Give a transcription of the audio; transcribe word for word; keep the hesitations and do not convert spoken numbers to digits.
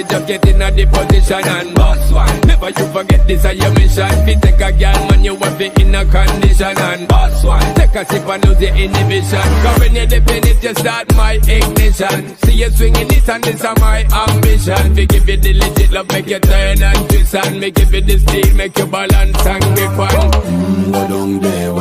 it, just get in a the position and boss one. Never you forget this is your mission. Fi take a girl, man, you want it in a condition and boss one. Take a sip and lose the inhibition. Cause when you dip in it, you start my ignition. See you swinging it and this is my ambition. We give you the legit love, make you turn and twist and make give you the steel, make you balance and grip on. Mm, go down there.